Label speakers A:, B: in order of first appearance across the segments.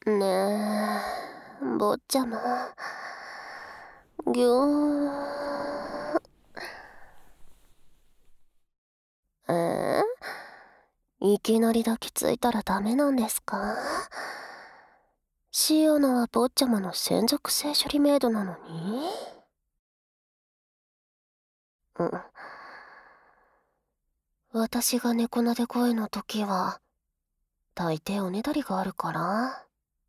A: ねえ、坊ちゃま。ぎゅー。いきなり抱きついたらダメなんですか？シオナは坊ちゃまの専属性処理メイドなのに。うん。私が猫なで声の時は、大抵おねだりがあるから。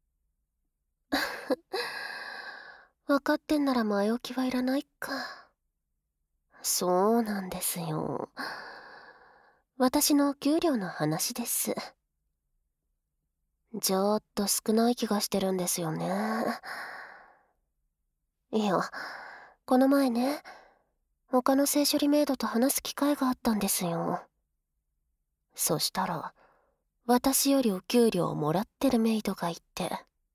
A: 分かってんなら前置きはいらないか。そうなんですよ。私のお給料の話です。ちょっと少ない気がしてるんですよね。いや、この前ね、他の性処理メイドと話す機会があったんですよ。そしたら、私よりお給料をもらってるメイドがいて。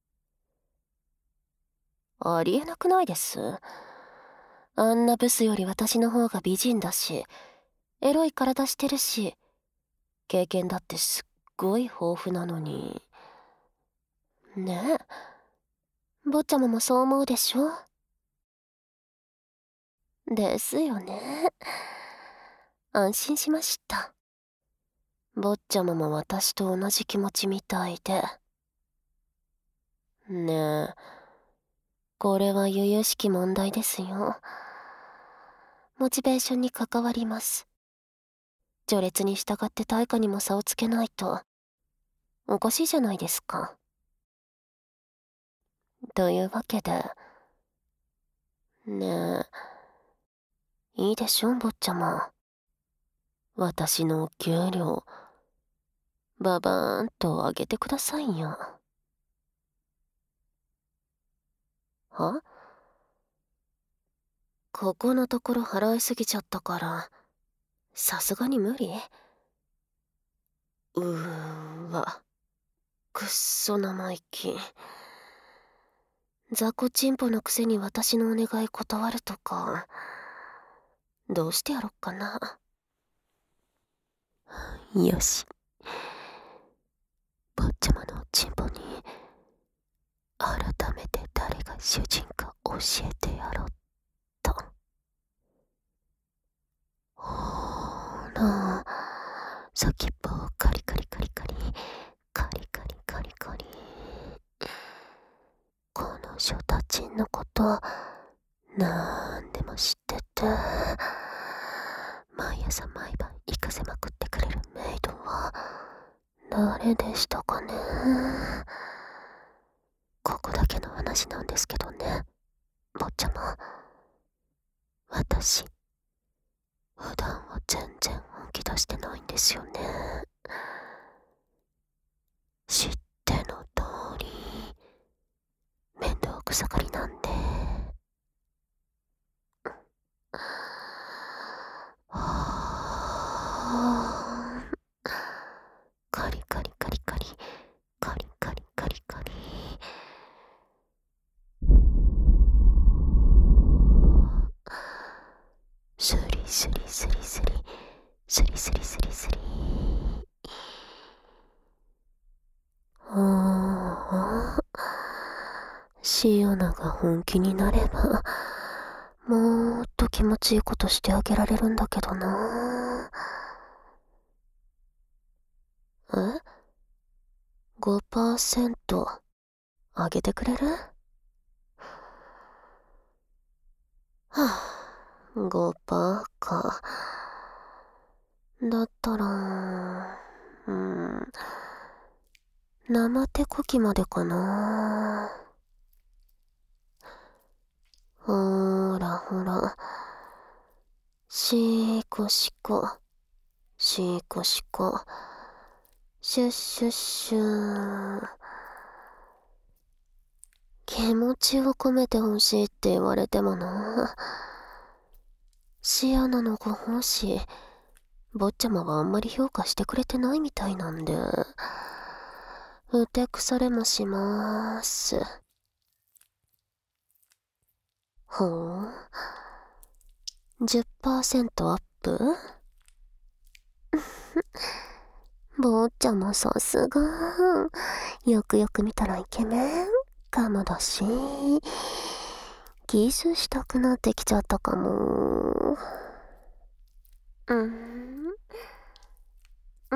A: ありえなくないです？あんなブスより私の方が美人だし、エロい体してるし、経験だってすっごい豊富なのに。ねえ、坊ちゃまもそう思うでしょ？ですよね。安心しました。坊ちゃまも私と同じ気持ちみたいで。ねえ、これは由々しき問題ですよ。モチベーションに関わります。序列に従って対価にも差をつけないと、おかしいじゃないですか。というわけで、ねえ、いいでしょ、坊ちゃま。私のお給料、ババーンと上げてくださいよ。は？ここのところ払いすぎちゃったから、さすがに無理？わ、くっそ生意気。雑魚チンポのくせに私のお願い断るとか、どうしてやろっかな。よし。坊ちゃまのおチンポに、改めて誰が主人か教えてやろっと。ほら、先っぽをカリカリカリカリ、カリカリカリカリ。彼女たちのことなんでも知ってて、毎朝毎晩行かせまくってくれるメイドは誰でしたかね。ここだけの話なんですけどね、坊ちゃま。私、普段は全然本気出してないんですよね。知っての通り、面倒くさがりなんで。カリカリカリカリ、カリカリカリカリ。スリスリスリスリ、スリスリスリスリ。シオナが本気になれば、もっと気持ちいいことしてあげられるんだけどな。え？ 5% 上げてくれる？はぁ、5% か。だったら、生手こきまでかな。ほらほら、シーコシコ、シーコシコ、シュッシュッシュー。気持ちを込めてほしいって言われてもな。シアナのご奉仕、坊ちゃまはあんまり評価してくれてないみたいなんで、ふてくされもしまーす。ほう、10% アップ？坊ちゃまさすが。 よくよく見たらイケメンかもだし、キスしたくなってきちゃったかも。うん。うん。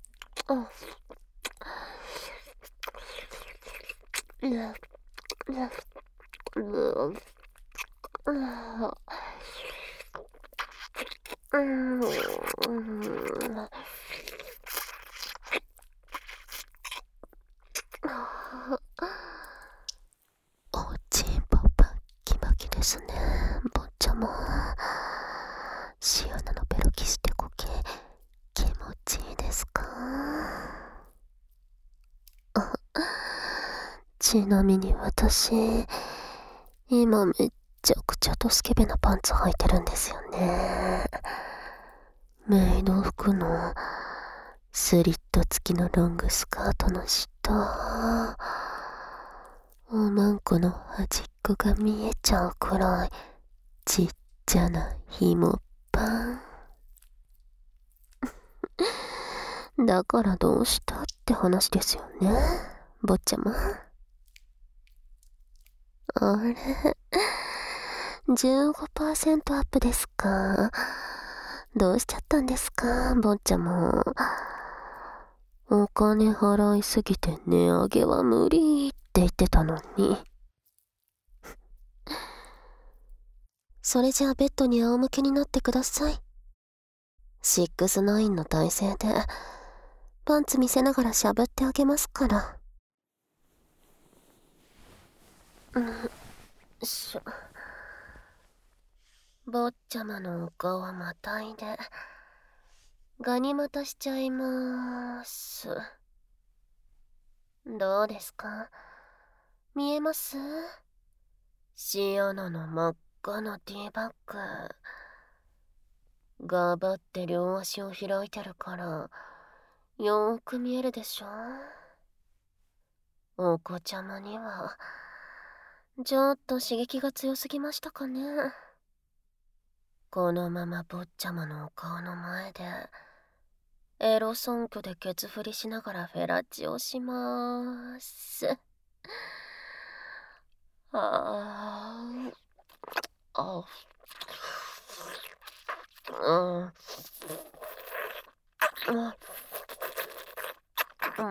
A: おちんぽバッキバキですね、坊ちゃま。シアナのベロキスってこけ気持ちいいですか？ちなみに私、今めっちゃくちゃドスケベなパンツ履いてるんですよね。メイド服のスリット付きのロングスカートの下、おまんこの端っこが見えちゃうくらいちっちゃな紐パン。だからどうしたって話ですよね、坊ちゃま。あれ、15% アップですか？どうしちゃったんですか、坊ちゃま。お金払いすぎて値上げは無理って言ってたのに。それじゃあベッドに仰向けになってください。6-9の体勢でパンツ見せながらしゃぶってあげますから。坊ちゃまのお顔はまたいでガニ股しちゃいまーす。どうですか？見えます？シアナの真っ赤なティーバッグ。がばって両足を開いてるからよーく見えるでしょ。お子ちゃまにはちょっと刺激が強すぎましたかね。このまま坊ちゃまのお顔の前でエロソンクでケツ振りしながらフェラチオしまーす。ああ、うん、うん、うん、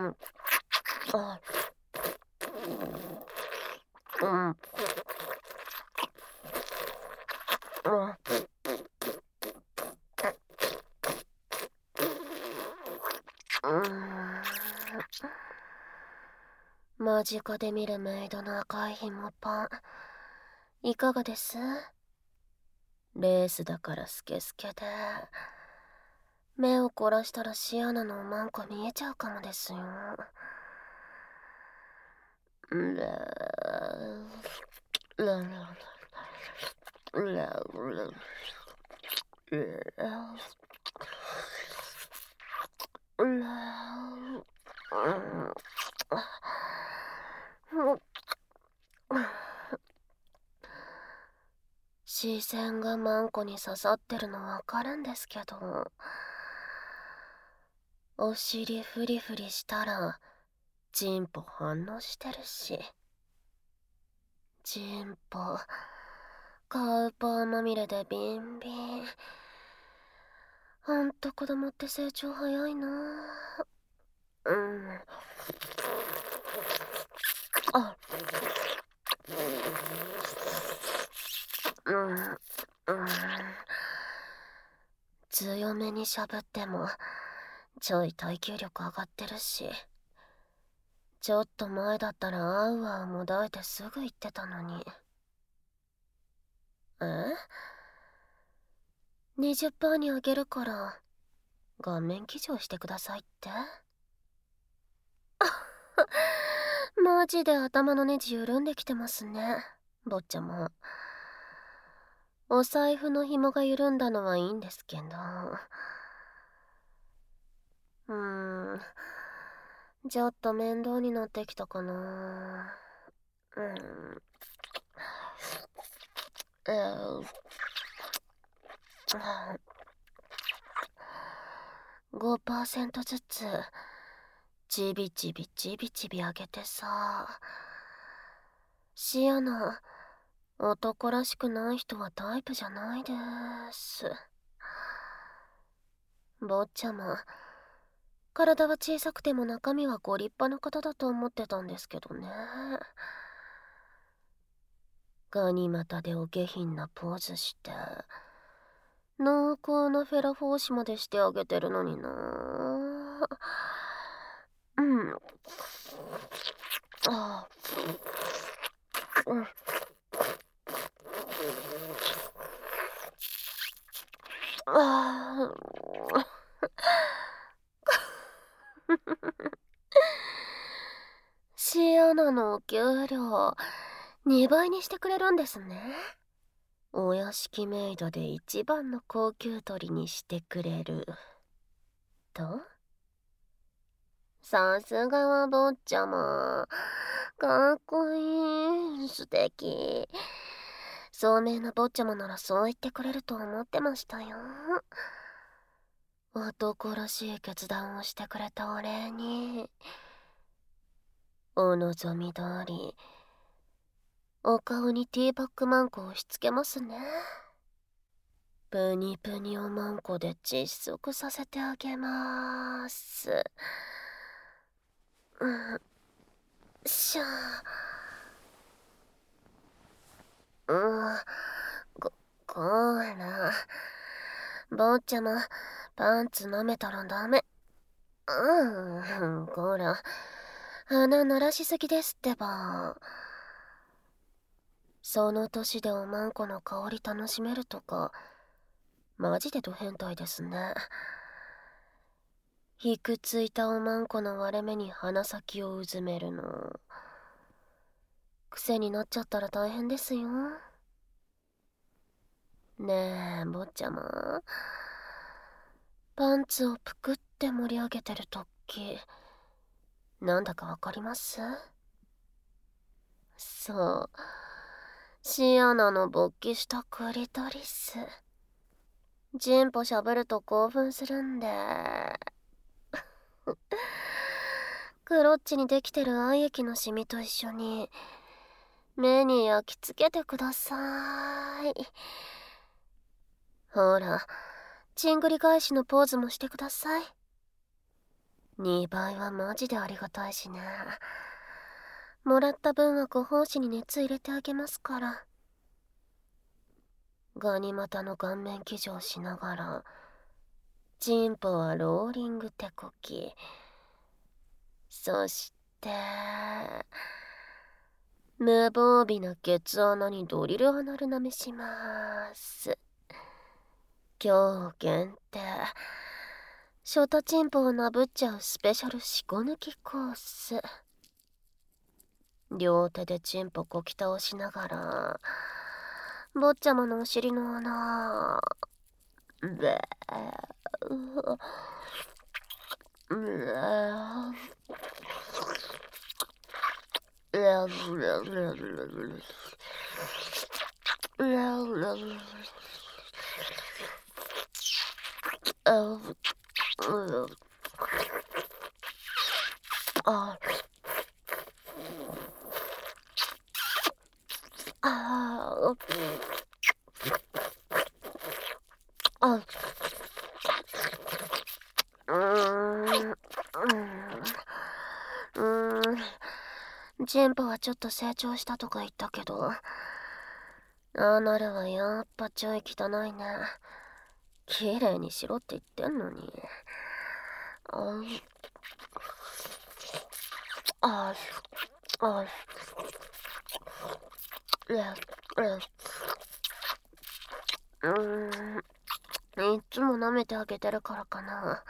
A: うん、間近で見るメイドの赤い紐パン、いかがです？レースだからスケスケで、目を凝らしたらシアナのおまんこ見えちゃうかもですよ。視線がマンコに刺さってるのわかるんですけど、お尻フリフリしたらチンポ反応してるし、チンポカウパーまみれでビンビン。ほんと子供って成長早いな。うん。あ、うん、うん。強めにしゃぶってもちょい耐久力上がってるし、ちょっと前だったらあうあうもだえてすぐ言ってたのに。え？ 20% にあげるから顔面騎乗してくださいって？マジで頭のネジ緩んできてますね、坊ちゃま。お財布の紐が緩んだのはいいんですけど、ちょっと面倒になってきたかな。5% ずつちびちびちびちびあげてさ。シアナ、男らしくない人はタイプじゃないです。坊ちゃま、体は小さくても中身はご立派な方だと思ってたんですけどね。ガニ股でお下品なポーズして、濃厚なフェラフォーシまでしてあげてるのにな。うん。ああ。うん。ああ。シアナのお給料2倍にしてくれるんですね。お屋敷メイドで一番の高級鳥にしてくれると。さすがは坊ちゃま、かっこいい、素敵。聡明な坊ちゃまならそう言ってくれると思ってましたよ。男らしい決断をしてくれたお礼に、お望み通りお顔にティーバッグマンコを押し付けますね。プニプニおまんこで窒息させてあげます。しゃあ。こら。坊ちゃま、パンツ舐めたらダメ。こら。鼻鳴らしすぎですってば。その年でおまんこの香り楽しめるとか、マジでド変態ですね。ひくついたおまんこの割れ目に鼻先をうずめるの。癖になっちゃったら大変ですよ。ねえ、坊ちゃま。パンツをぷくって盛り上げてるとき、なんだかわかります？そう。シアナの勃起したクリトリス。チンポしゃぶると興奮するんで。クロッチにできてる愛液のシミと一緒に目に焼き付けてください。ほら、チングリ返しのポーズもしてください。2倍はマジでありがたいしね。もらった分はご奉仕に熱入れてあげますから。ガニ股の顔面騎乗しながら、チンポはローリング手こき。そして、無防備なケツ穴にドリルアナル舐めします。今日限定、ショートチンポをなぶっちゃうスペシャルしこ抜きコース。両手でチンポこき倒しながら、坊ちゃまのお尻の穴、べー、あああ、チンポはちょっと成長したとか言ったけど、アナルはやっぱちょい汚いね。綺麗にしろって言ってんのに。ああ、いっつも舐めてあげてるからかな。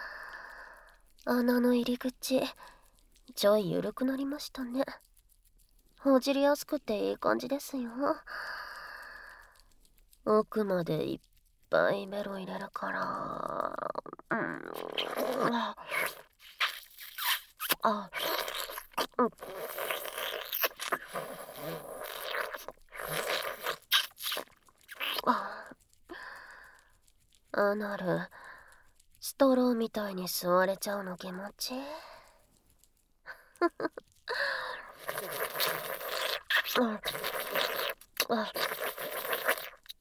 A: 穴の入り口、ちょい緩くなりましたね。ほじりやすくていい感じですよ。奥までいっぱいベロ入れるから。あ、アナル、ストローみたいに吸われちゃうの気持ちいい。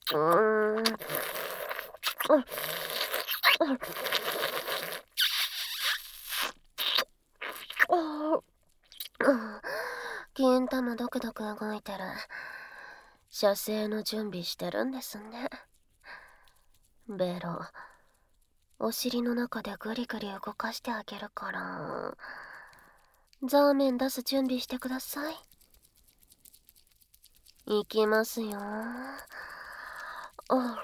A: うーん。うん金玉ドクドク動いてる。射精の準備してるんですね。ベロ、お尻の中でグリグリ動かしてあげるから、ザーメン出す準備してください。いきますよ。あ、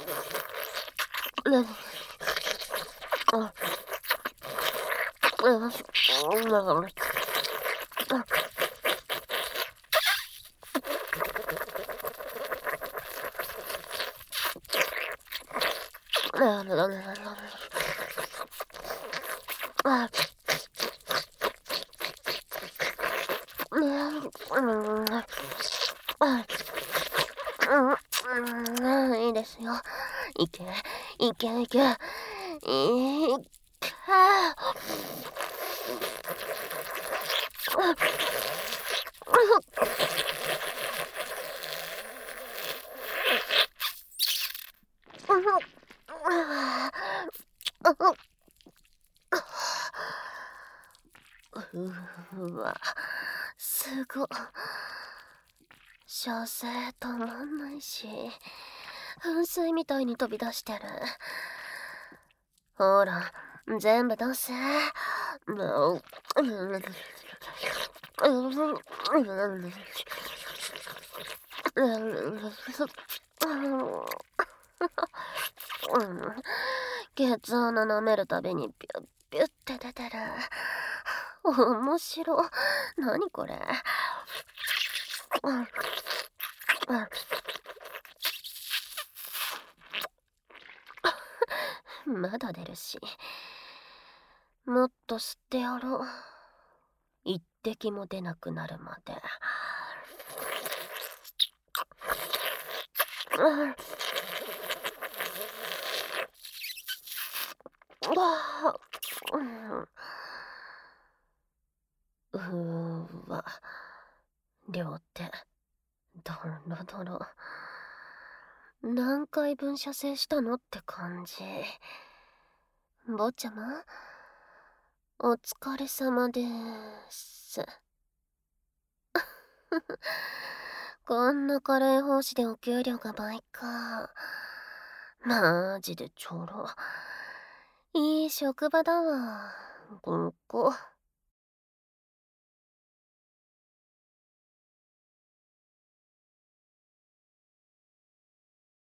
A: いいですよ。いけ、いけ、いけ。いけ。うわ、すご。射精止まんないし、噴水みたいに飛び出してる。ほら、全部出せ。ケツ穴舐めるたびにピュッピュッって出てる。面白。何これ。まだ出るし。もっと吸ってやろう。一滴も出なくなるまで。うーわ、両手、ドロドロ。何回分射精したのって感じ。坊ちゃま、お疲れ様です。こんなカレー奉仕でお給料が倍か。マジでちょろ。いい職場だわ。ここ。